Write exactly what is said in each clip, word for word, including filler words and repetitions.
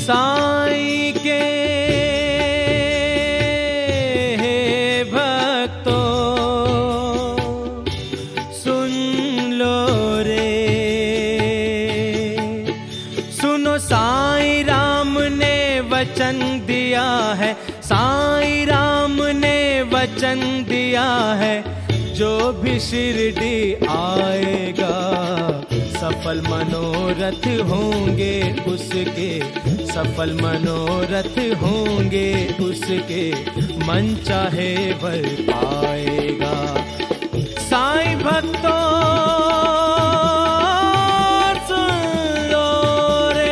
साईं के हे भक्तों सुन लो रे, सुनो साईं राम ने वचन दिया है, साईं राम ने वचन दिया है, जो भी शिरडी आएगा सफल मनोरथ होंगे उसके, सफल मनोरथ होंगे उसके, मन चाहे वर पाएगा। साईं भक्तों सुन लो रे।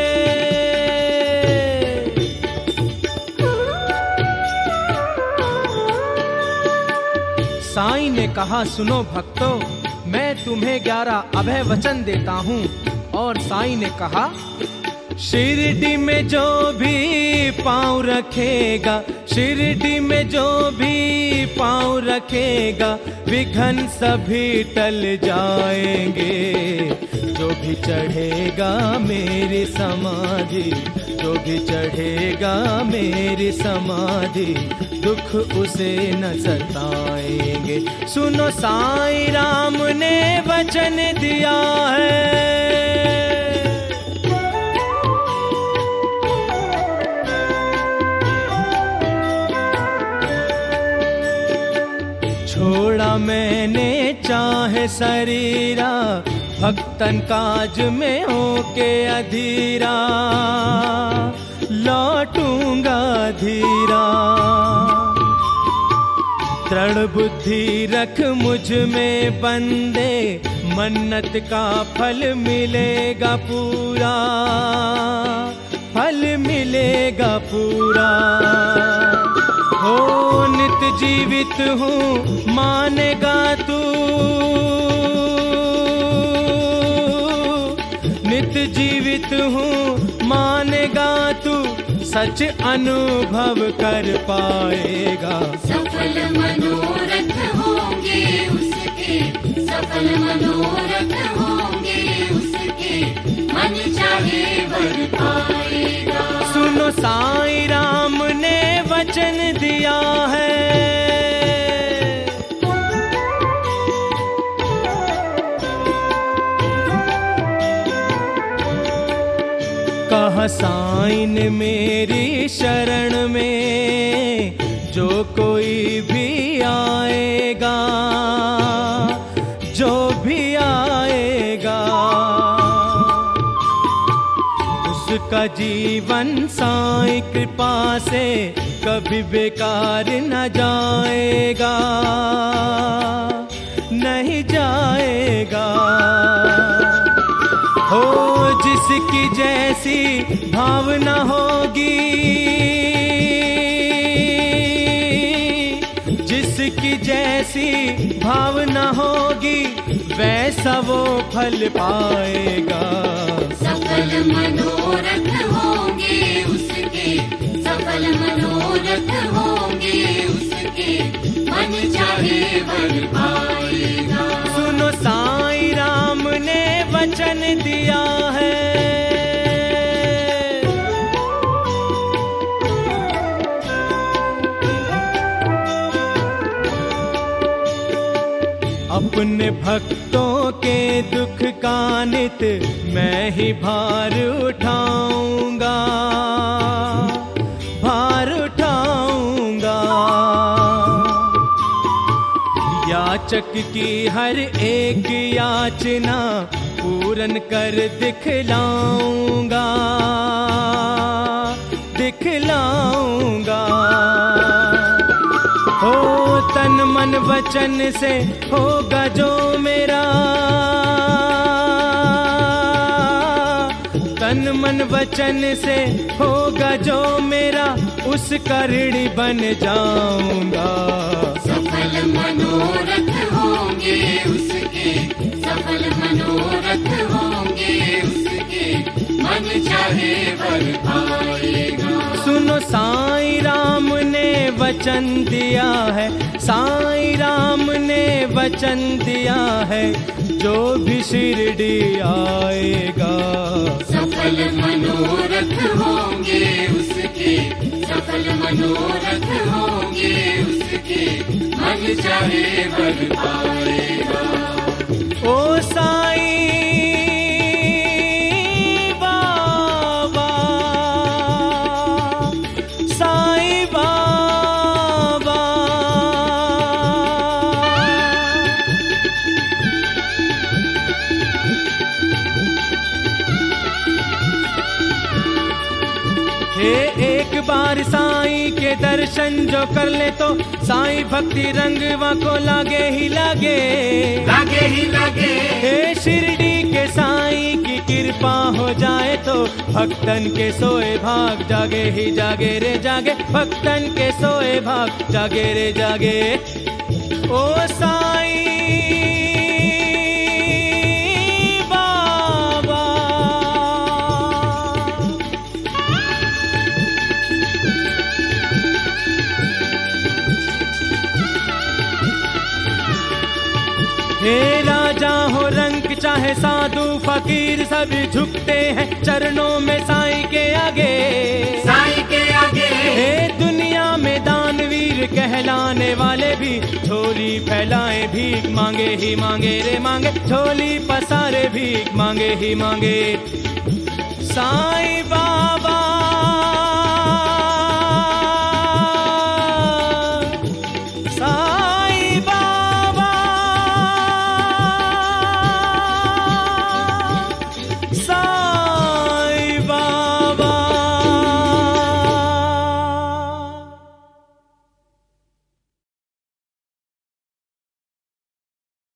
साईं ने कहा सुनो भक्तों, मैं तुम्हें ग्यारह अभय वचन देता हूँ। और साईं ने कहा शिरडी में जो भी पाँव रखेगा, शिरडी में जो भी पाँव रखेगा, विघ्न सभी टल जाएंगे। जो भी चढ़ेगा मेरी समाधि, जो भी चढ़ेगा मेरी समाधि, दुख उसे न सताएंगे। सुनो साईं राम ने वचन दिया है, छोड़ा मैंने चाहे शरीरा, भक्तन काज में होके अधीरा, लौटूंगा धीरा। दृढ़ बुद्धि रख मुझ में बंदे, मन्नत का फल मिलेगा पूरा, फल मिलेगा पूरा। हो नित जीवित हूँ मानेगा तू, नित जीवित हूँ मानेगा तू, सच अनुभव कर पाएगा। सफल मनोरथ होंगे उसके, सफल मनोरथ होंगे उसके, मन चाहे वर पाएगा। सुनो साईं राम ने वचन दिया है, कहा साईं ने मेरी शरण में जो कोई भी आएगा, जो भी आएगा, उसका जीवन साईं कृपा से कभी बेकार न जाएगा, नहीं जाएगा। हो जिसकी जैसी भावना होगी, जिसकी जैसी भावना होगी, वैसा वो फल पाएगा। सफल मनोरथ होंगे उसके, सफल मनोरथ होंगे उसके, मन चाहे वर पाएगा। सुनो साईं राम ने वचन दिया है, अपने भक्तों के दुख का नित मैं ही भार उठाऊंगा, भार उठाऊंगा। याचक की हर एक याचना पूरन कर दिखलाऊंगा, दिखलाऊंगा। हो तन मन वचन से होगा जो मेरा, तन मन वचन से होगा जो मेरा, उसका ऋणी बन जाऊंगा। सफल मनोरथ होंगे उसके, सफल मनोरथ होंगे उसके, मन चाहे वर पाएगा। सुनो साईं राम ने वचन दिया है, साईं राम ने वचन दिया है, जो भी शिरडी आएगा सफल सफल मनोरथ होंगे उसके, सफल मनोरथ होंगे उसके, मन चाहे वर पाएगा। ओ साईं बाबा, साईं बाबा, हे एक बार साईं के दर्शन जो कर ले तो साईं भक्ति रंगवा को लागे ही लागे, लागे ही लागे। हे शिरडी के साईं की कृपा हो जाए तो भक्तन के सोए भाग जागे ही जागे रे जागे, भक्तन के सोए भाग जागे रे जागे। ओ साईं बाबा, हे राजा हो रंग चाहे साधु फकीर सभी झुकते हैं चरणों में साईं के आगे, साईं के आगे। हे दुनिया में दानवीर कहलाने वाले भी झोली फैलाए भीख मांगे ही मांगे रे मांगे, झोली पसारे भीख मांगे ही मांगे। साईं बाबा